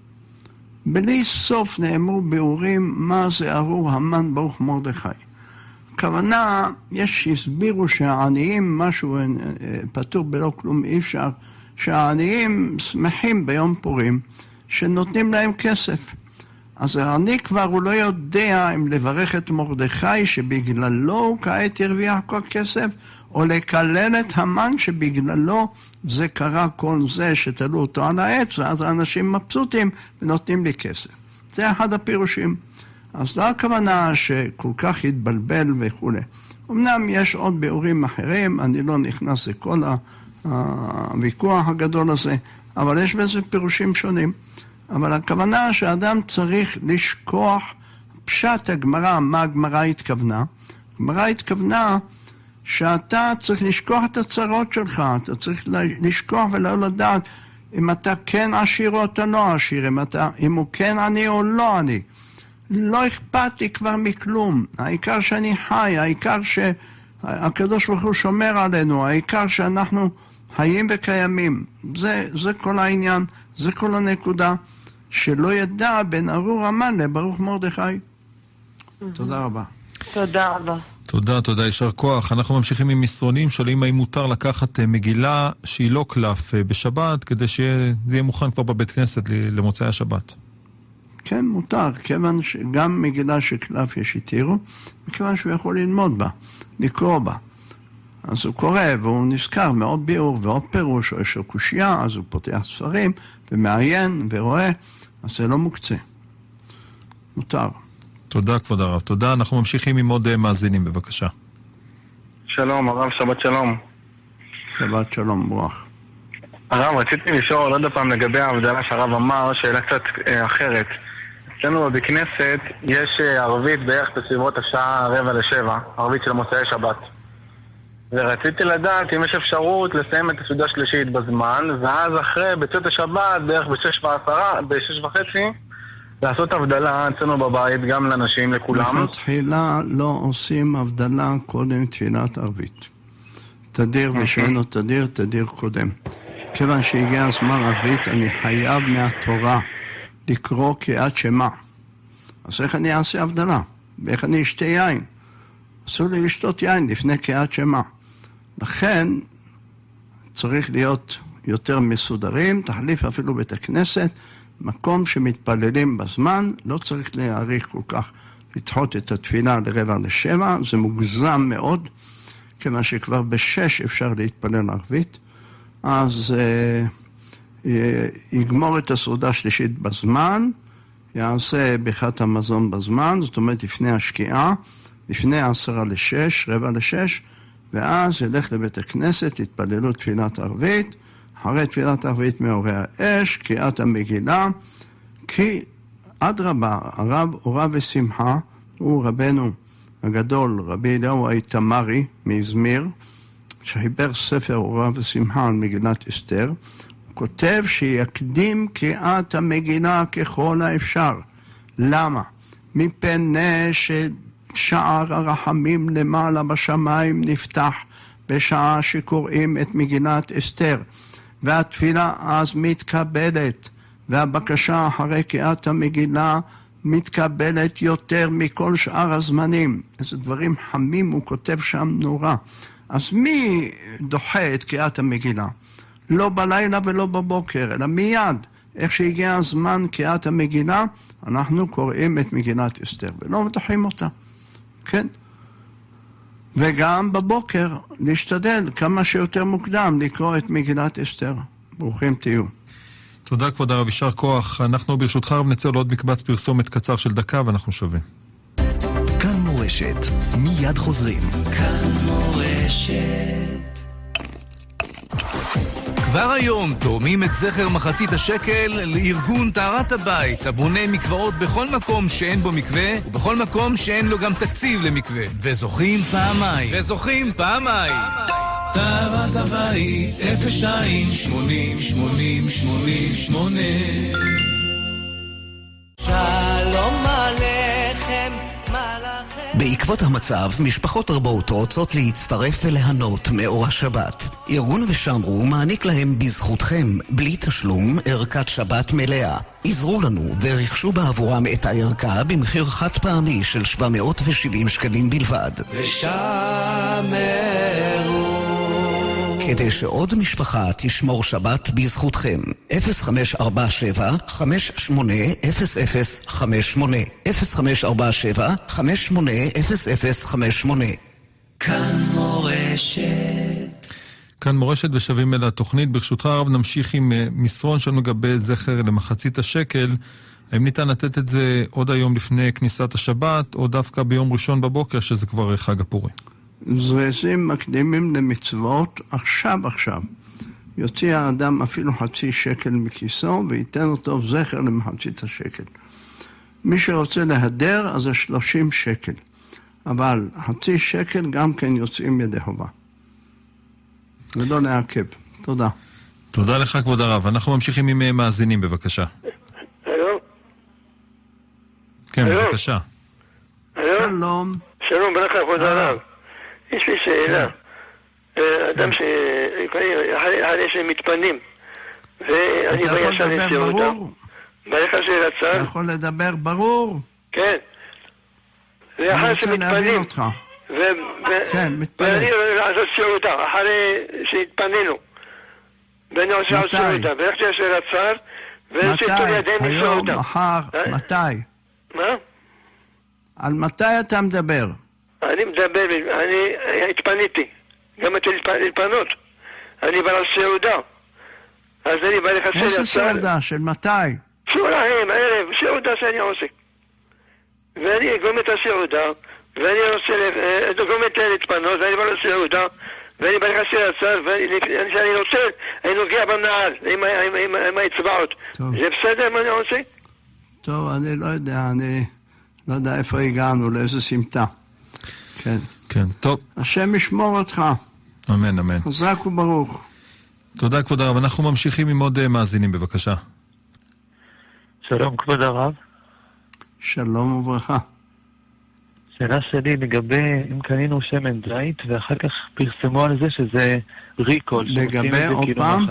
בלי סוף נאמרו ביאורים מה זה ארור המן ברוך מרדכי. הכוונה, יש שהסבירו שהעניים, משהו פטור בלא כלום, אי אפשר, שהעניים שמחים ביום פורים, שנותנים להם כסף. אז אני כבר הוא לא יודע אם לברך את מרדכי שבגללו כעת הרוויח כל כסף, או לקלל את המן שבגללו זה קרה כל זה שתלו אותו על העץ, ואז האנשים מבסוטים ונותנים לי כסף. זה אחד הפירושים. אז לא הכוונה שכל כך התבלבל וכו'. אמנם יש עוד ביאורים אחרים, אני לא נכנס לכל הוויכוח הגדול הזה, אבל יש בזה פירושים שונים. אבל הכוונה שאדם צריך לשכוח פשט הגמרא, מה הגמרא התכוונה. הגמרא התכוונה שאתה צריך לשכוח את הצרות שלך, אתה צריך לשכוח ולא לדעת אם אתה כן עשיר או אתה לא עשיר, אם, אתה, אם הוא כן עני או לא עני. לא אכפת לי כבר מכלום, העיקר שאני חי, העיקר שהקדוש ברוך הוא שומר עלינו, העיקר שאנחנו חיים וקיימים. זה, זה כל העניין, זה כל הנקודה, שלא ידע בין ארור המן לברוך מרדכי. תודה רבה. תודה רבה. תודה, תודה, יישר כוח. אנחנו ממשיכים עם מסרונים, שואלים האם מותר לקחת מגילה שהיא לא קלף בשבת, כדי שזה יהיה מוכן כבר בבית כנסת למוצאי השבת. כן, מותר, כיוון שגם מגילה שקלף יש התירו, מכיוון שהוא יכול ללמוד בה, לקרוא בה. אז הוא קורא והוא נזכר מאוד ביאור ועוד פירוש, או יש לו קושייה, אז הוא פותח ספרים ומעיין ורואה, אז זה לא מוקצה. מותר. תודה כבוד הרב, תודה. אנחנו ממשיכים עם עוד מאזינים, בבקשה. שלום, הרב, שבת שלום. שבת שלום, ברוך. הרב, רציתי לשאול עוד פעם לגבי ההבדלה שהרב אמר, שאלה קצת אה, אחרת. אצלנו בכנסת יש אה, ערבית בערך בסביבות השעה רבע לשבע, ערבית של מוצאי שבת. ורציתי לדעת אם יש אפשרות לסיים את הסעודה השלישית בזמן, ואז אחרי בצאת השבת, בערך בשש ועשרה, בשש וחצי, לעשות הבדלה אצלנו בבית, גם לנשים, לכולם. בתחילה לא עושים הבדלה קודם תפילת ערבית. תדיר ושאינו תדיר, תדיר קודם. כיוון שהגיע הזמן ערבית, אני חייב מהתורה לקרוא קריאת שמע. אז איך אני אעשה הבדלה? ואיך אני אשתה יין? אסור לי לשתות יין לפני קריאת שמע. לכן צריך להיות יותר מסודרים, תחליף אפילו בית הכנסת, מקום שמתפללים בזמן, לא צריך להאריך כל כך, לדחות את התפילה לרבע לשבע, זה מוגזם מאוד, כיוון שכבר בשש אפשר להתפלל ערבית, אז uh, יגמור את הסעודה השלישית בזמן, יעשה ברכת המזון בזמן, זאת אומרת לפני השקיעה, לפני עשרה לשש, רבע לשש, ואז ילך לבית הכנסת, יתפללו תפילת ערבית, אחרי תפילת ערבית מעורר האש, קריאת המגילה, כי עד רבה, הרב אורה ושמחה, הוא רבנו הגדול, רבי אליהו האיתמרי מאזמיר, שחיבר ספר אורה ושמחה על מגילת אסתר, הוא כותב שיקדים קריאת המגילה ככל האפשר. למה? מפני ששער הרחמים למעלה בשמיים נפתח בשעה שקוראים את מגילת אסתר. והתפילה אז מתקבלת, והבקשה אחרי קריאת המגילה מתקבלת יותר מכל שאר הזמנים. איזה דברים חמים הוא כותב שם נורא. אז מי דוחה את קריאת המגילה? לא בלילה ולא בבוקר, אלא מיד. איך שהגיע הזמן קריאת המגילה, אנחנו קוראים את מגילת אסתר, ולא דוחים אותה. כן? וגם בבוקר להשתדל כמה שיותר מוקדם לקרוא את מגילת אסתר. ברוכים תהיו. תודה כבוד הרב, יישר כוח. אנחנו ברשותך רב נצא לעוד מקבץ פרסומת קצר של דקה ואנחנו שווים. כאן מורשת, מיד חוזרים. כאן מורשת. כבר היום תורמים את זכר מחצית השקל לארגון טהרת הבית, הבונה מקוואות בכל מקום שאין בו מקווה, ובכל מקום שאין לו גם תקציב למקווה. וזוכים פעמיים. וזוכים פעמיים. טהרת הבית, אפס שתיים שמונים שמונים שמונים שמונה. שלום עליכם מלאכם. בעקבות המצב, משפחות רבות רוצות להצטרף וליהנות מאור השבת. ארגון ושמרו מעניק להם בזכותכם, בלי תשלום, ערכת שבת מלאה. עזרו לנו ורכשו בעבורם את הערכה במחיר חד פעמי של שבע מאות ושבעים שקלים בלבד. ושמרו כדי שעוד משפחה תשמור שבת בזכותכם. אפס חמש ארבע שבע חמש שמונה אפס אפס חמש שמונה אפס חמש ארבע שבע חמש שמונה אפס אפס חמש שמונה. כאן מורשת. כאן מורשת ושבים אל התוכנית. ברשותך הרב נמשיך עם מסרון שלנו לגבי זכר למחצית השקל. האם ניתן לתת את זה עוד היום לפני כניסת השבת או דווקא ביום ראשון בבוקר שזה כבר חג הפורים? זרזים מקדימים למצוות, עכשיו עכשיו. יוציא האדם אפילו חצי שקל מכיסו, וייתן אותו זכר למחצית השקל. מי שרוצה להדר, אז זה שלושים שקל. אבל חצי שקל גם כן יוצאים ידי חובה. ולא לעכב. תודה. תודה לך, כבוד הרב. אנחנו ממשיכים עם מאזינים, בבקשה. הלו? כן, בבקשה. שלום. שלום, ברכה, כבוד הרב. יש לי שאלה. אדם ש... אחרי שהם מתפנים, ואני בא ישר לסעודה. בערך של הצד. אתה יכול לדבר ברור? כן. אני רוצה להבין אותך. כן, מתפלל. ואני לעשות סעודה, אחרי שהתפנינו. ואני עושה סעודה, בערך של הצד, מתי? היום, מחר, מתי? מה? על מתי אתה מדבר? אני מדבר, אני התפניתי. גם אתה להתפנות. אני בא לסעודה. אז אני בא לחסר לצד. איזה סעודה? של מתי? צהריים, ערב, סעודה שאני עושה. ואני גומר את הסעודה, ואני רוצה גומר את להתפנות, ואני בא לסעודה, ואני בא לחסר לצד, ואני רוצה, אני נוגע בנעל, עם האצבעות. זה בסדר מה אני עושה? טוב, אני לא יודע, אני לא יודע איפה הגענו, לאיזה סמטה. כן. כן, טוב. השם ישמור אותך. אמן, אמן. חזק וברוך. תודה, כבוד הרב. אנחנו ממשיכים עם עוד מאזינים, בבקשה. שלום, כבוד הרב. שלום וברכה. שאלה שלי לגבי אם קנינו שמן זית, ואחר כך פרסמו על זה שזה ריקול. לגבי עוד פעם?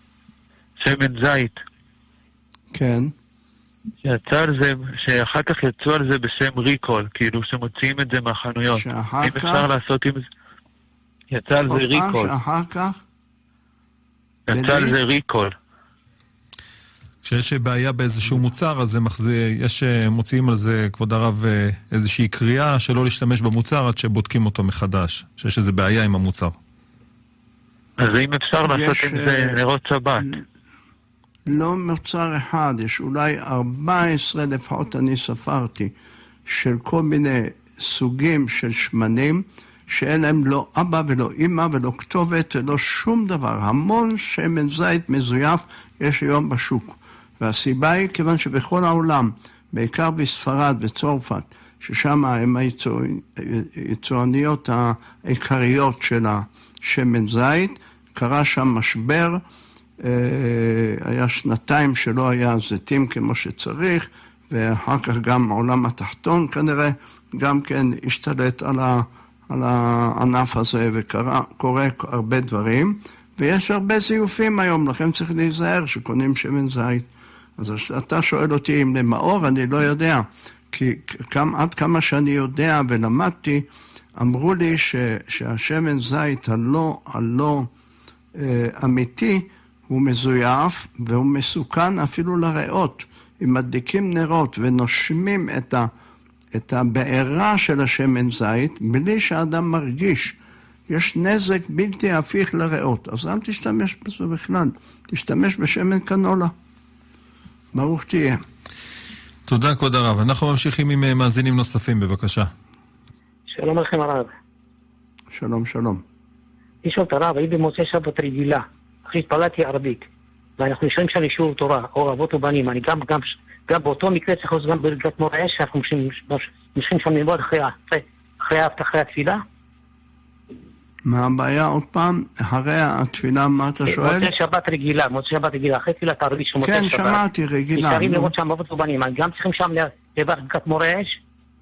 שמן זית. כן. שיצא על זה, שאחר כך יצאו על זה בשם ריקול, כאילו שמוציאים את זה מהחנויות. שאחר אם כך? אפשר לעשות עם זה... יצא על זה ריקול. עוד פעם שאחר כך? יצא על זה ריקול. כשיש בעיה באיזשהו מוצר, אז יש מוציאים על זה, כבוד הרב, איזושהי קריאה שלא להשתמש במוצר עד שבודקים אותו מחדש. שיש איזו בעיה עם המוצר. אז אם אפשר לעשות עם זה נרות שבת? לא מוצר אחד, יש אולי ארבע עשרה לפחות אני ספרתי, של כל מיני סוגים של שמנים, שאין להם לא אבא ולא אמא ולא כתובת ולא שום דבר. המון שמן זית מזויף יש היום בשוק. והסיבה היא כיוון שבכל העולם, בעיקר בספרד וצרפת, ששם הם היצואניות העיקריות של השמן זית, קרה שם משבר, היה שנתיים שלא היה זיתים כמו שצריך, ואחר כך גם העולם התחתון כנראה גם כן השתלט על, ה, על הענף הזה, וקורה הרבה דברים, ויש הרבה זיופים היום, לכן צריך להיזהר שקונים שמן זית. אז אתה שואל אותי אם למאור, אני לא יודע, כי כמה, עד כמה שאני יודע ולמדתי, אמרו לי ש, שהשמן זית הלא, הלא אה, אמיתי, הוא מזויף והוא מסוכן אפילו לריאות. אם מדליקים נרות ונושמים את, ה, את הבעירה של השמן זית, בלי שהאדם מרגיש, יש נזק בלתי הפיך לריאות. אז אל תשתמש בזה בכלל, תשתמש בשמן קנולה. ברוך תהיה. תודה, כבוד הרב. אנחנו ממשיכים עם מאזינים נוספים, בבקשה. שלום לכם הרב. שלום, שלום. לשאול את הרב, הייתי במוצאי שבת רגילה, אחרי התפללתי ערבית, ואנחנו נשארים שם לשיעור תורה, או אבות ובנים, אני גם, גם, גם באותו מקרה צריך לעשות גם ברגת מורה אש, אנחנו נשארים שם ללמוד אחרי, אחרי אחרי התפילה. מה הבעיה עוד פעם? אחרי התפילה, מה אתה שואל? מוצאי שבת רגילה, מוצאי שבת רגילה, אחרי תפילת ערבית של מוצאי שבת. כן, שמעתי, רגילה. נשארים לראות שם אבות ובנים, גם צריכים שם לברכת מורה אש?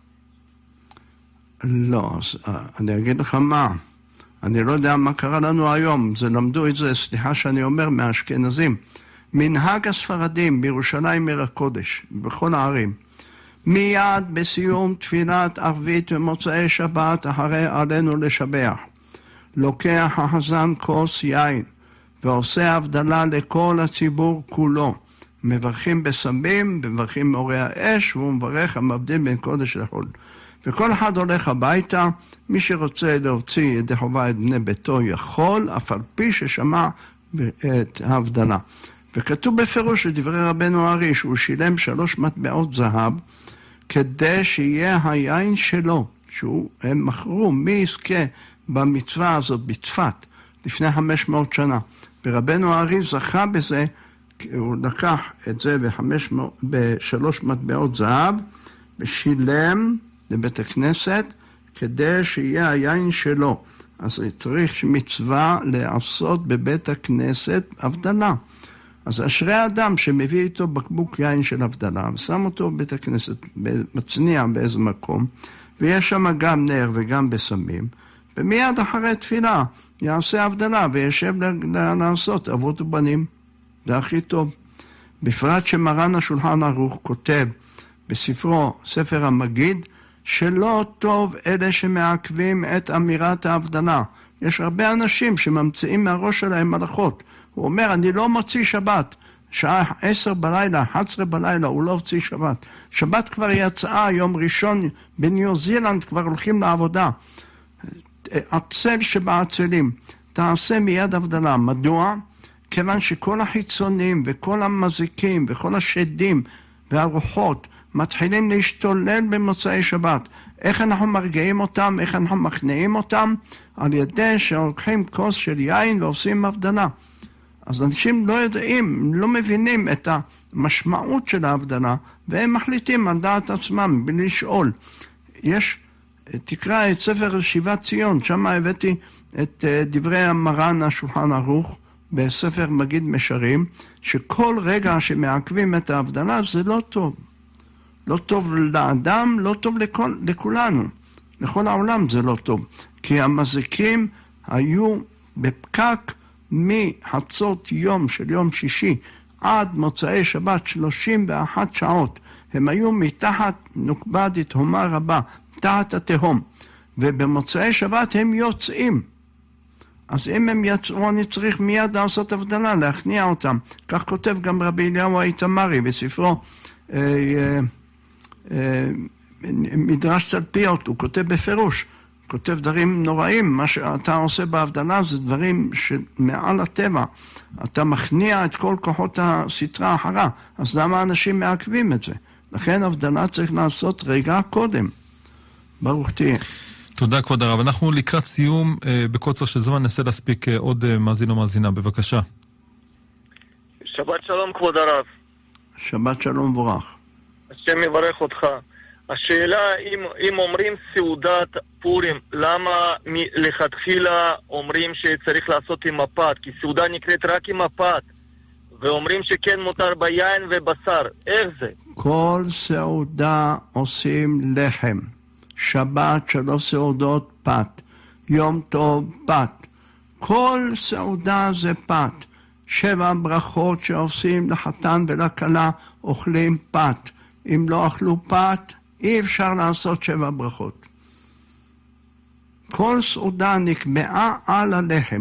לא, אז אני אגיד לך מה. אני לא יודע מה קרה לנו היום, זה למדו את זה, סליחה שאני אומר, מהאשכנזים. מנהג הספרדים בירושלים עיר הקודש, בכל הערים. מיד בסיום תפילת ערבית ומוצאי שבת, אחרי עלינו לשבח. לוקח החזן כוס יין, ועושה הבדלה לכל הציבור כולו. מברכים בסמים, מברכים מאורי האש, והוא מברך המבדיל בין קודש לחול. וכל אחד הולך הביתה, מי שרוצה להוציא ידי חובה את בני ביתו יכול, אף על פי ששמע את ההבדלה. וכתוב בפירוש לדברי רבנו ארי, שהוא שילם שלוש מטבעות זהב, כדי שיהיה היין שלו, שהם מכרו, מי יזכה במצווה הזאת בצפת, לפני חמש מאות שנה. ורבנו הארי זכה בזה, הוא לקח את זה בחמש, בשלוש מטבעות זהב, ושילם לבית הכנסת, כדי שיהיה היין שלו. אז צריך מצווה לעשות בבית הכנסת הבדלה. אז אשרי האדם שמביא איתו בקבוק יין של הבדלה, ושם אותו בבית הכנסת, מצניע באיזה מקום, ויש שם גם נר וגם בסמים, ומיד אחרי תפילה יעשה הבדלה וישב לעשות אבות ובנים. זה הכי טוב. בפרט שמרן השולחן ערוך כותב בספרו, ספר המגיד, שלא טוב אלה שמעכבים את אמירת ההבדלה. יש הרבה אנשים שממציאים מהראש שלהם מלאכות. הוא אומר, אני לא מוציא שבת. שעה עשר בלילה, אחת עשרה בלילה, הוא לא הוציא שבת. שבת כבר יצאה, יום ראשון בניו זילנד כבר הולכים לעבודה. עצל שבעצלים, תעשה מיד הבדלה. מדוע? כיוון שכל החיצונים וכל המזיקים וכל השדים והרוחות מתחילים להשתולל במוצאי שבת. איך אנחנו מרגיעים אותם, איך אנחנו מכניעים אותם? על ידי שלוקחים כוס של יין ועושים הבדלה. אז אנשים לא יודעים, לא מבינים את המשמעות של ההבדלה, והם מחליטים על דעת עצמם בלי לשאול. יש, תקרא את ספר שיבת ציון, שם הבאתי את דברי המרן השולחן ערוך, בספר מגיד משרים, שכל רגע שמעכבים את ההבדלה זה לא טוב. לא טוב לאדם, לא טוב לכל, לכולנו. לכל העולם זה לא טוב. כי המזיקים היו בפקק מחצות יום של יום שישי עד מוצאי שבת שלושים ואחת שעות. הם היו מתחת נוקבדית הומה רבה, תחת התהום. ובמוצאי שבת הם יוצאים. אז אם הם יצאו, אני צריך מיד לעשות הבדלה, להכניע אותם. כך כותב גם רבי אליהו האיתמרי בספרו אה, אה, אה, מדרש תלפיות, הוא כותב בפירוש, כותב דברים נוראים. מה שאתה עושה בהבדלה זה דברים שמעל הטבע. אתה מכניע את כל כוחות הסתרה האחרה. אז למה אנשים מעכבים את זה? לכן הבדלה צריך לעשות רגע קודם. ברוך תהיה. תודה כבוד הרב. אנחנו לקראת סיום, בקוצר של זמן ננסה להספיק עוד מאזין או מאזינה. בבקשה. שבת שלום כבוד הרב. שבת שלום מבורך. השם יברך אותך. השאלה, אם, אם אומרים סעודת פורים, למה לכתחילה אומרים שצריך לעשות עם מפת? כי סעודה נקראת רק עם מפת, ואומרים שכן מותר ביין ובשר. איך זה? כל סעודה עושים לחם. שבת שלוש סעודות פת. יום טוב פת. כל סעודה זה פת. שבע ברכות שעושים לחתן ולכלה אוכלים פת. אם לא אכלו פת, אי אפשר לעשות שבע ברכות. כל סעודה נקבעה על הלחם.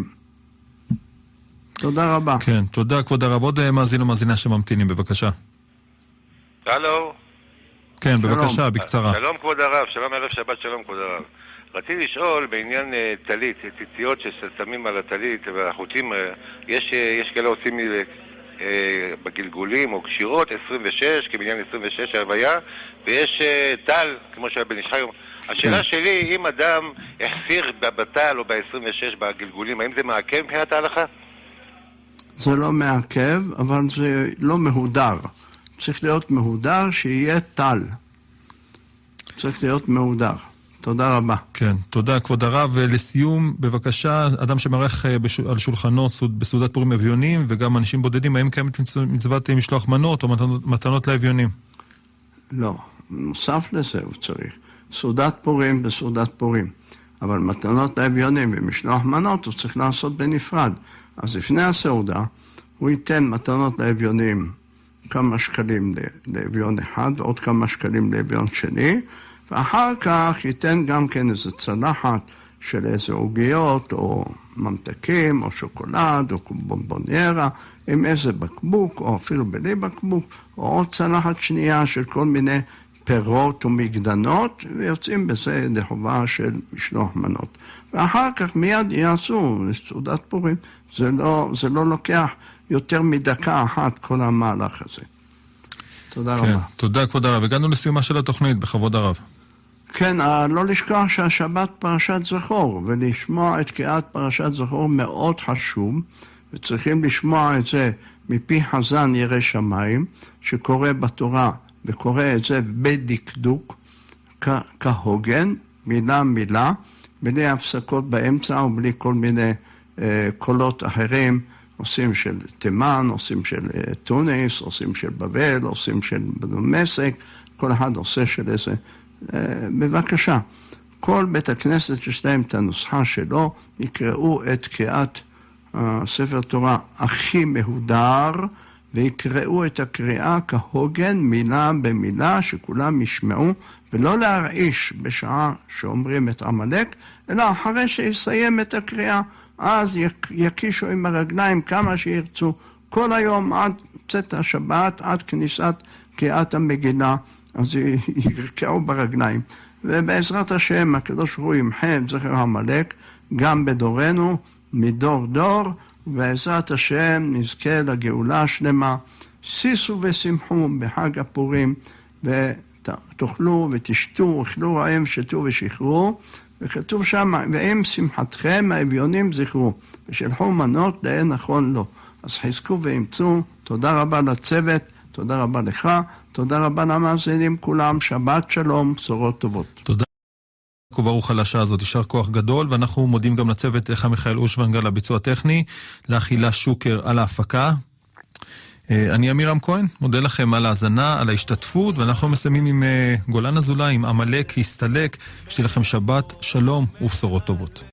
תודה רבה. כן, תודה כבוד הרב. עוד מאזין ומאזינה שממתינים, בבקשה. הלו. כן, בבקשה, בקצרה. שלום כבוד הרב, שלום ערב שבת, שלום כבוד הרב. רציתי לשאול בעניין טלית, ציציות ששמים על הטלית והחוטים, יש, יש כאלה עושים בגלגולים או קשירות עשרים ושש, כבניין עשרים ושש ההוויה, ויש טל, כמו שהיה בן ישחי. השאלה שלי, אם אדם החסיר בטל או ב-עשרים ושש בגלגולים, האם זה מעכב מבחינת ההלכה? זה לא מעכב, אבל זה לא מהודר. צריך להיות מהודר שיהיה טל. צריך להיות מהודר. תודה רבה. כן, תודה כבוד הרב. ולסיום, בבקשה, אדם שמערך על שולחנו בסעודת פורים אביונים, וגם אנשים בודדים, האם קיימת מצוות משלוח מנות או מתנות, מתנות לאביונים? לא, נוסף לזה הוא צריך. סעודת פורים בסעודת פורים. אבל מתנות לאביונים ומשלוח מנות הוא צריך לעשות בנפרד. אז לפני הסעודה, הוא ייתן מתנות לאביונים כמה שקלים לאביון אחד ועוד כמה שקלים לאביון שני, ואחר כך ייתן גם כן איזו צלחת של איזה עוגיות או ממתקים או שוקולד או בונבוניירה עם איזה בקבוק או אפילו בלי בקבוק או עוד צלחת שנייה של כל מיני פירות ומגדנות, ויוצאים בזה לחובה של משלוח מנות. ואחר כך מיד יעשו סעודת פורים. זה לא, זה לא לוקח יותר מדקה אחת כל המהלך הזה. תודה כן, רבה. תודה כבוד הרב. הגענו לסיומה של התוכנית, בכבוד הרב. כן, לא לשכוח שהשבת פרשת זכור, ולשמוע את קריאת פרשת זכור מאוד חשוב, וצריכים לשמוע את זה מפי חזן ירא שמיים, שקורא בתורה, וקורא את זה בדקדוק, כהוגן, מילה מילה, בלי הפסקות באמצע ובלי כל מיני אה, קולות אחרים, עושים של תימן, עושים של אה, טוניס, עושים של בבל, עושים של דמשק, כל אחד עושה של איזה... אה, בבקשה, כל בית הכנסת יש להם את הנוסחה שלו, יקראו את קריאת אה, ספר תורה הכי מהודר, ויקראו את הקריאה כהוגן מילה במילה שכולם ישמעו, ולא להרעיש בשעה שאומרים את עמלק, אלא אחרי שיסיים את הקריאה, אז יקישו עם הרגליים כמה שירצו, כל היום עד צאת השבת, עד כניסת קריאת המגילה, אז ירקעו ברגליים. ובעזרת השם, הקדוש ברוך הוא ימחה את זכר עמלק, גם בדורנו, מדור דור, ובעזרת השם נזכה לגאולה השלמה. שישו ושמחו בחג הפורים, ותאכלו ותשתו, אכלו רעם, שתו ושחררו, וכתוב שם, ואם שמחתכם האביונים זכרו, ושלחו מנות לאין נכון לו. אז חזקו ואמצו, תודה רבה לצוות, תודה רבה לך, תודה רבה למאזינים כולם, שבת שלום, בשורות טובות. תודה. וברוך על השעה הזאת, יישר כוח גדול, ואנחנו מודים גם לצוות לך מיכאל אושוונגר על הביצוע הטכני, לאכילה שוקר על ההפקה. אני אמירם כהן, מודה לכם על ההזנה, על ההשתתפות, ואנחנו מסיימים עם גולן אזולאי, עם עמלק, הסתלק, שתהיה לכם שבת, שלום ובשורות טובות.